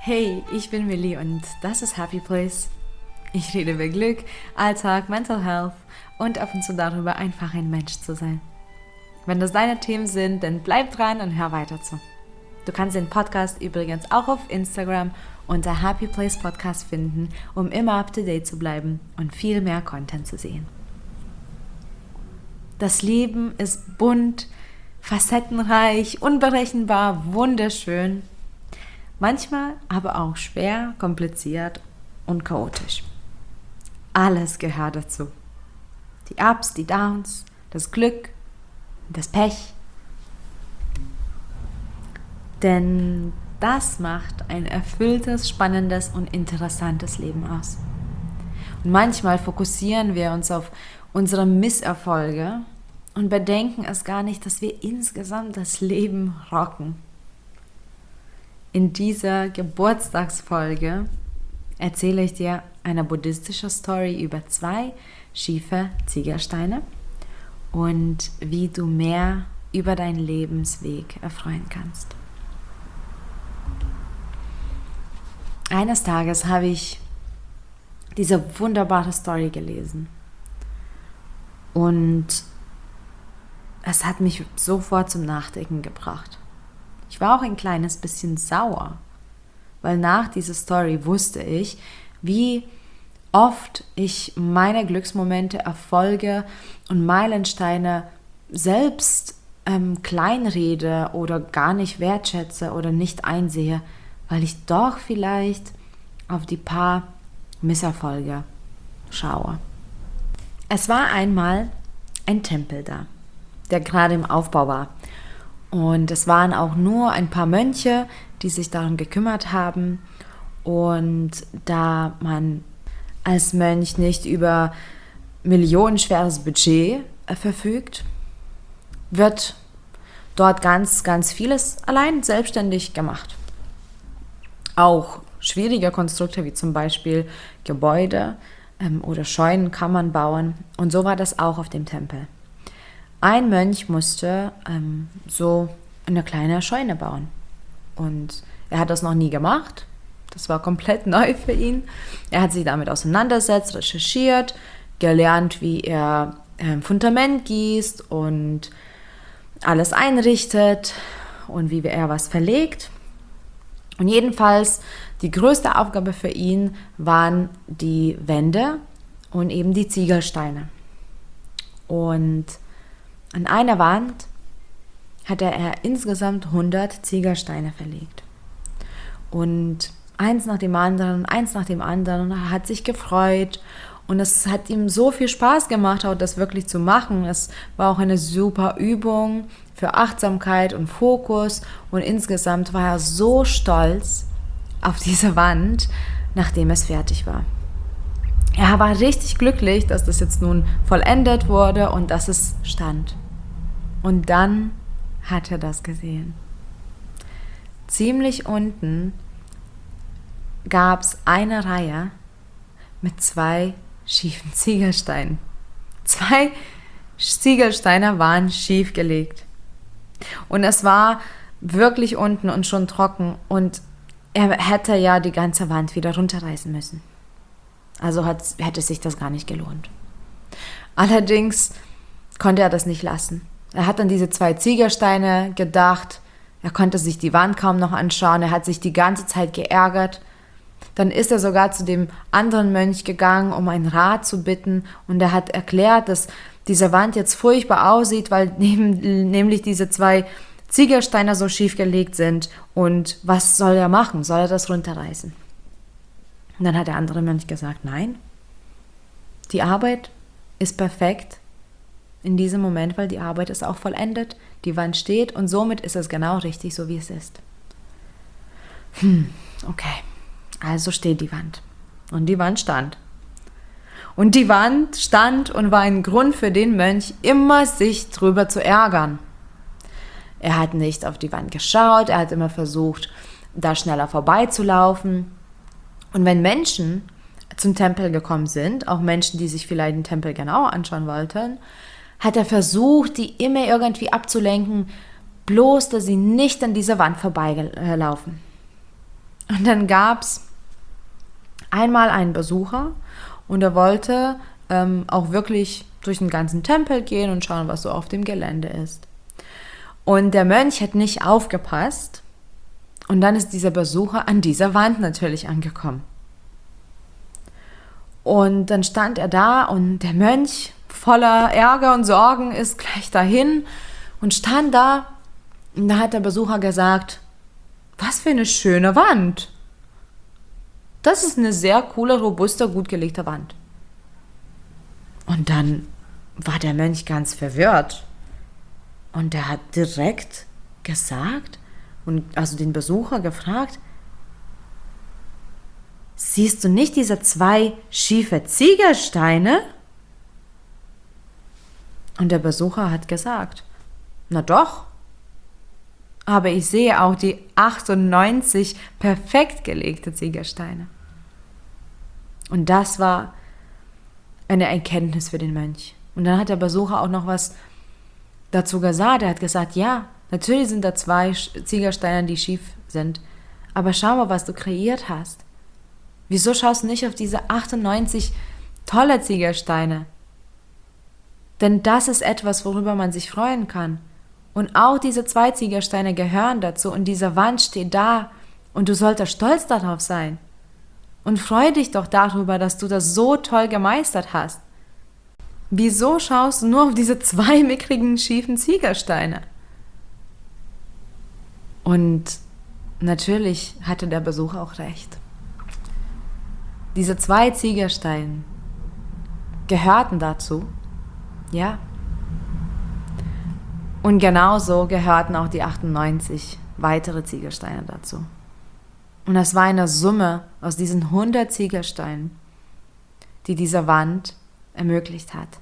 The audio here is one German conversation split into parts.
Hey, ich bin Millie und das ist Happy Place. Ich rede über Glück, Alltag, Mental Health und ab und zu darüber, einfach ein Mensch zu sein. Wenn das deine Themen sind, dann bleib dran und hör weiter zu. Du kannst den Podcast übrigens auch auf Instagram unter Happy Place Podcast finden, um immer up to date zu bleiben und viel mehr Content zu sehen. Das Leben ist bunt, facettenreich, unberechenbar, wunderschön. Manchmal aber auch schwer, kompliziert und chaotisch. Alles gehört dazu. Die Ups, die Downs, das Glück, das Pech. Denn das macht ein erfülltes, spannendes und interessantes Leben aus. Und manchmal fokussieren wir uns auf unsere Misserfolge und bedenken es gar nicht, dass wir insgesamt das Leben rocken. In dieser Geburtstagsfolge erzähle ich dir eine buddhistische Story über 2 schiefe Ziegelsteine und wie du mehr über deinen Lebensweg erfreuen kannst. Eines Tages habe ich diese wunderbare Story gelesen und es hat mich sofort zum Nachdenken gebracht. Ich war auch ein kleines bisschen sauer, weil nach dieser Story wusste ich, wie oft ich meine Glücksmomente, Erfolge und Meilensteine selbst kleinrede oder gar nicht wertschätze oder nicht einsehe, weil ich doch vielleicht auf die paar Misserfolge schaue. Es war einmal ein Tempel da, der gerade im Aufbau war. Und es waren auch nur ein paar Mönche, die sich darum gekümmert haben. Und da man als Mönch nicht über millionenschweres Budget verfügt, wird dort ganz, ganz vieles allein selbstständig gemacht. Auch schwierige Konstrukte wie zum Beispiel Gebäude oder Scheunen kann man bauen. Und so war das auch auf dem Tempel. Ein Mönch musste so eine kleine Scheune bauen. Und er hat das noch nie gemacht. Das war komplett neu für ihn. Er hat sich damit auseinandergesetzt, recherchiert, gelernt, wie er Fundament gießt und alles einrichtet und wie er was verlegt. Und jedenfalls die größte Aufgabe für ihn waren die Wände und eben die Ziegelsteine. Und an einer Wand hatte er insgesamt 100 Ziegelsteine verlegt. Und eins nach dem anderen, und er hat sich gefreut. Und es hat ihm so viel Spaß gemacht, auch das wirklich zu machen. Es war auch eine super Übung für Achtsamkeit und Fokus. Und insgesamt war er so stolz auf diese Wand, nachdem es fertig war. Er war richtig glücklich, dass das jetzt nun vollendet wurde und dass es stand. Und dann hat er das gesehen. Ziemlich unten gab es eine Reihe mit 2 schiefen Ziegelsteinen. 2 Ziegelsteine waren schief gelegt. Und es war wirklich unten und schon trocken und er hätte ja die ganze Wand wieder runterreißen müssen. Also hätte sich das gar nicht gelohnt. Allerdings konnte er das nicht lassen. Er hat an diese 2 Ziegelsteine gedacht. Er konnte sich die Wand kaum noch anschauen. Er hat sich die ganze Zeit geärgert. Dann ist er sogar zu dem anderen Mönch gegangen, um einen Rat zu bitten. Und er hat erklärt, dass diese Wand jetzt furchtbar aussieht, weil nämlich diese 2 Ziegelsteine so schief gelegt sind. Und was soll er machen? Soll er das runterreißen? Und dann hat der andere Mönch gesagt, nein, die Arbeit ist perfekt in diesem Moment, weil die Arbeit ist auch vollendet, die Wand steht und somit ist es genau richtig, so wie es ist. Okay, also steht die Wand. Und die Wand stand. Und die Wand stand und war ein Grund für den Mönch, immer sich drüber zu ärgern. Er hat nicht auf die Wand geschaut, er hat immer versucht, da schneller vorbeizulaufen. Und wenn Menschen zum Tempel gekommen sind, auch Menschen, die sich vielleicht den Tempel genauer anschauen wollten, hat er versucht, die immer irgendwie abzulenken, bloß dass sie nicht an dieser Wand vorbeilaufen. Und dann gab es einmal einen Besucher und er wollte auch wirklich durch den ganzen Tempel gehen und schauen, was so auf dem Gelände ist. Und der Mönch hat nicht aufgepasst und dann ist dieser Besucher an dieser Wand natürlich angekommen. Und dann stand er da und der Mönch voller Ärger und Sorgen ist gleich dahin und stand da. Und da hat der Besucher gesagt, was für eine schöne Wand. Das ist eine sehr coole, robuste, gut gelegte Wand. Und dann war der Mönch ganz verwirrt. Und er hat direkt gesagt, also den Besucher gefragt, siehst du nicht diese 2 schiefe Ziegelsteine? Und der Besucher hat gesagt, na doch, aber ich sehe auch die 98 perfekt gelegte Ziegelsteine. Und das war eine Erkenntnis für den Mönch. Und dann hat der Besucher auch noch was dazu gesagt. Er hat gesagt, ja, natürlich sind da 2 Ziegelsteine, die schief sind. Aber schau mal, was du kreiert hast. Wieso schaust du nicht auf diese 98 tolle Ziegelsteine? Denn das ist etwas, worüber man sich freuen kann. Und auch diese 2 Ziegelsteine gehören dazu und diese Wand steht da und du solltest stolz darauf sein. Und freu dich doch darüber, dass du das so toll gemeistert hast. Wieso schaust du nur auf diese 2 mickrigen, schiefen Ziegelsteine? Und natürlich hatte der Besucher auch recht. Diese 2 Ziegelsteine gehörten dazu, ja. Und genauso gehörten auch die 98 weitere Ziegelsteine dazu. Und das war eine Summe aus diesen 100 Ziegelsteinen, die diese Wand ermöglicht hat.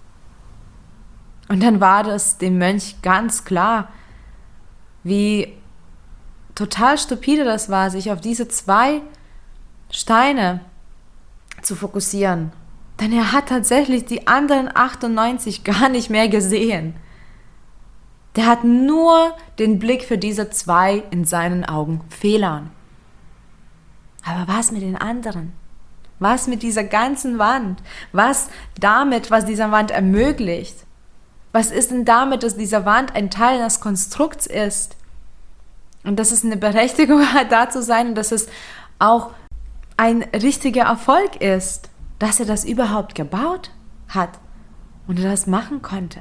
Und dann war das dem Mönch ganz klar, wie total stupide das war, sich auf diese 2 Steine zu fokussieren. Denn er hat tatsächlich die anderen 98 gar nicht mehr gesehen. Der hat nur den Blick für diese 2 in seinen Augen Fehlern. Aber was mit den anderen? Was mit dieser ganzen Wand? Was damit, was dieser Wand ermöglicht? Was ist denn damit, dass diese Wand ein Teil des Konstrukts ist? Und dass es eine Berechtigung hat, da zu sein und dass es auch ein richtiger Erfolg ist, dass er das überhaupt gebaut hat und er das machen konnte.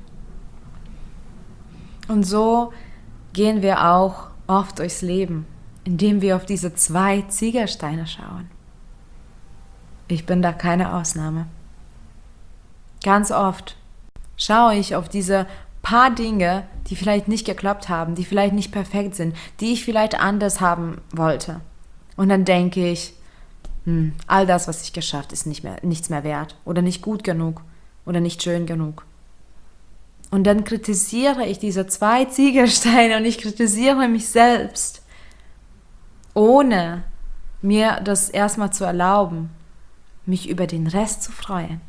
Und so gehen wir auch oft durchs Leben, indem wir auf diese 2 Ziegelsteine schauen. Ich bin da keine Ausnahme. Ganz oft schaue ich auf diese paar Dinge, die vielleicht nicht geklappt haben, die vielleicht nicht perfekt sind, die ich vielleicht anders haben wollte. Und dann denke ich, all das, was ich geschafft, ist nichts mehr wert oder nicht gut genug oder nicht schön genug. Und dann kritisiere ich diese 2 Ziegelsteine und ich kritisiere mich selbst, ohne mir das erstmal zu erlauben, mich über den Rest zu freuen.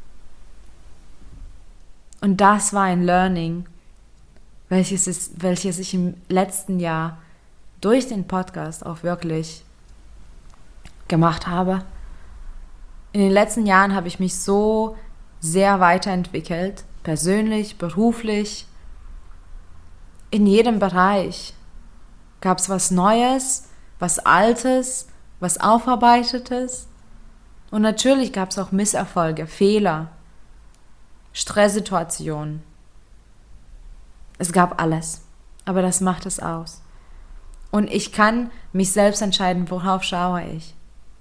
Und das war ein Learning, welches ich im letzten Jahr durch den Podcast auch wirklich gemacht habe. In den letzten Jahren habe ich mich so sehr weiterentwickelt, persönlich, beruflich, in jedem Bereich gab es was Neues, was Altes, was Aufarbeitetes und natürlich gab es auch Misserfolge, Fehler, Stresssituationen. Es gab alles, aber das macht es aus. Und ich kann mich selbst entscheiden, worauf schaue ich.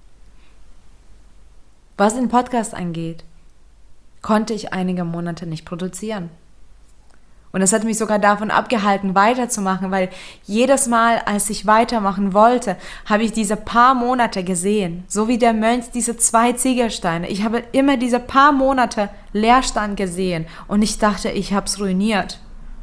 Was den Podcast angeht, konnte ich einige Monate nicht produzieren. Und das hat mich sogar davon abgehalten, weiterzumachen, weil jedes Mal, als ich weitermachen wollte, habe ich diese paar Monate gesehen. So wie der Mönch diese 2 Ziegelsteine. Ich habe immer diese paar Monate Leerstand gesehen und ich dachte, ich habe es ruiniert.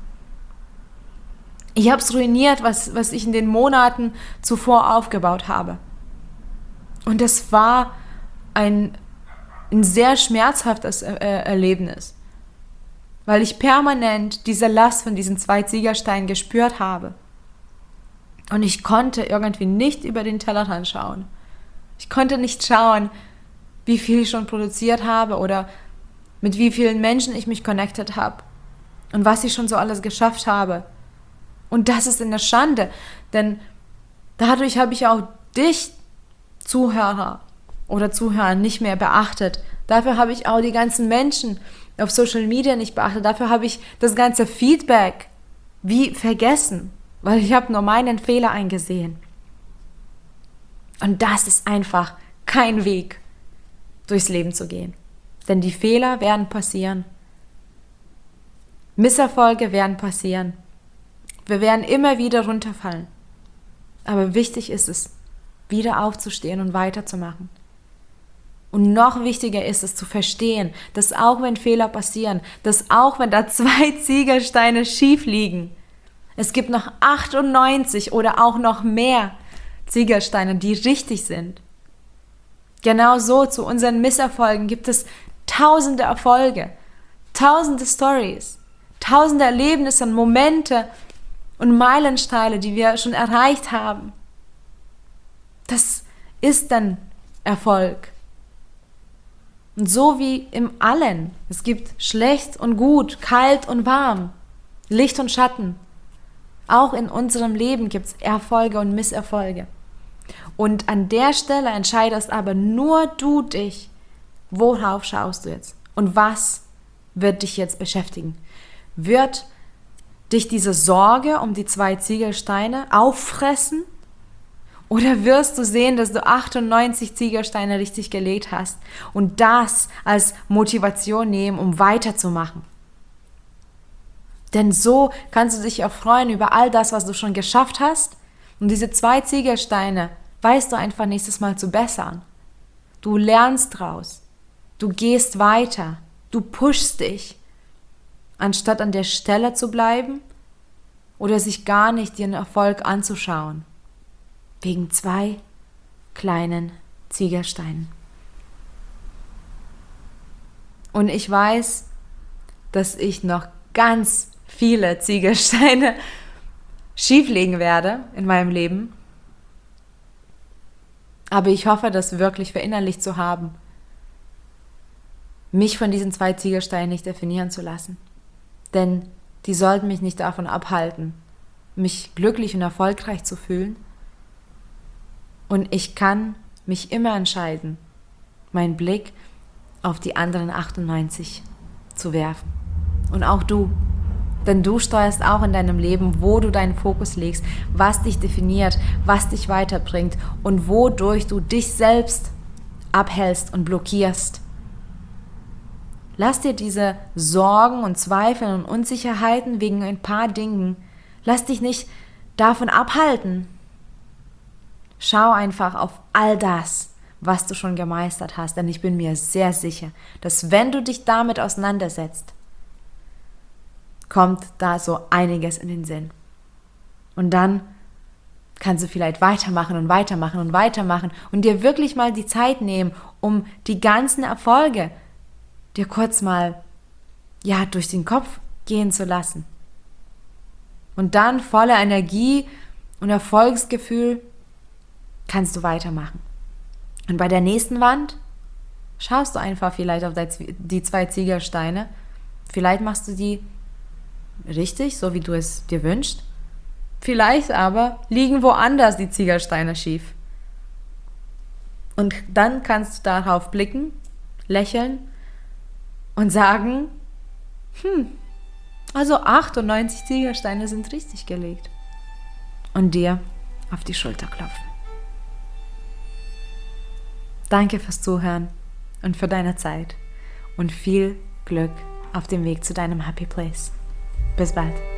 Ich habe es ruiniert, was ich in den Monaten zuvor aufgebaut habe. Und das war ein sehr schmerzhaftes Erlebnis, weil ich permanent diese Last von diesen 2 Ziegelsteinen gespürt habe. Und ich konnte irgendwie nicht über den Tellerrand schauen. Ich konnte nicht schauen, wie viel ich schon produziert habe oder mit wie vielen Menschen ich mich connected habe und was ich schon so alles geschafft habe. Und das ist eine Schande, denn dadurch habe ich auch dich, Zuhörer oder Zuhörer, nicht mehr beachtet. Dafür habe ich auch die ganzen Menschen auf Social Media nicht beachtet. Dafür habe ich das ganze Feedback wie vergessen, weil ich habe nur meinen Fehler eingesehen. Und das ist einfach kein Weg, durchs Leben zu gehen. Denn die Fehler werden passieren. Misserfolge werden passieren. Wir werden immer wieder runterfallen. Aber wichtig ist es, wieder aufzustehen und weiterzumachen. Und noch wichtiger ist es zu verstehen, dass auch wenn Fehler passieren, dass auch wenn da 2 Ziegelsteine schief liegen, es gibt noch 98 oder auch noch mehr Ziegelsteine, die richtig sind. Genauso zu unseren Misserfolgen gibt es tausende Erfolge, tausende Stories, tausende Erlebnisse und Momente und Meilensteine, die wir schon erreicht haben. Das ist dann Erfolg. Und so wie im Allen. Es gibt schlecht und gut, kalt und warm, Licht und Schatten. Auch in unserem Leben gibt es Erfolge und Misserfolge. Und an der Stelle entscheidest aber nur du dich, worauf schaust du jetzt und was wird dich jetzt beschäftigen. Wird dich diese Sorge um die 2 Ziegelsteine auffressen oder wirst du sehen, dass du 98 Ziegelsteine richtig gelegt hast und das als Motivation nehmen, um weiterzumachen? Denn so kannst du dich auch freuen über all das, was du schon geschafft hast. Und diese 2 Ziegelsteine weißt du einfach nächstes Mal zu bessern. Du lernst draus. Du gehst weiter. Du pushst dich. Anstatt an der Stelle zu bleiben oder sich gar nicht den Erfolg anzuschauen. Wegen 2 kleinen Ziegelsteinen. Und ich weiß, dass ich noch ganz viele Ziegelsteine schieflegen werde in meinem Leben. Aber ich hoffe, das wirklich verinnerlicht zu haben, mich von diesen 2 Ziegelsteinen nicht definieren zu lassen. Denn die sollten mich nicht davon abhalten, mich glücklich und erfolgreich zu fühlen. Und ich kann mich immer entscheiden, meinen Blick auf die anderen 98 zu werfen. Und auch du. Denn du steuerst auch in deinem Leben, wo du deinen Fokus legst, was dich definiert, was dich weiterbringt und wodurch du dich selbst abhältst und blockierst. Lass dir diese Sorgen und Zweifel und Unsicherheiten wegen ein paar Dingen, lass dich nicht davon abhalten. Schau einfach auf all das, was du schon gemeistert hast, denn ich bin mir sehr sicher, dass wenn du dich damit auseinandersetzt, kommt da so einiges in den Sinn. Und dann kannst du vielleicht weitermachen und weitermachen und weitermachen und dir wirklich mal die Zeit nehmen, um die ganzen Erfolge dir kurz mal durch den Kopf gehen zu lassen. Und dann voller Energie und Erfolgsgefühl kannst du weitermachen. Und bei der nächsten Wand schaust du einfach vielleicht auf die 2 Ziegelsteine. Vielleicht machst du die richtig, so wie du es dir wünschst. Vielleicht aber liegen woanders die Ziegelsteine schief. Und dann kannst du darauf blicken, lächeln und sagen, also 98 Ziegelsteine sind richtig gelegt. Und dir auf die Schulter klopfen. Danke fürs Zuhören und für deine Zeit und viel Glück auf dem Weg zu deinem Happy Place. Bis bald.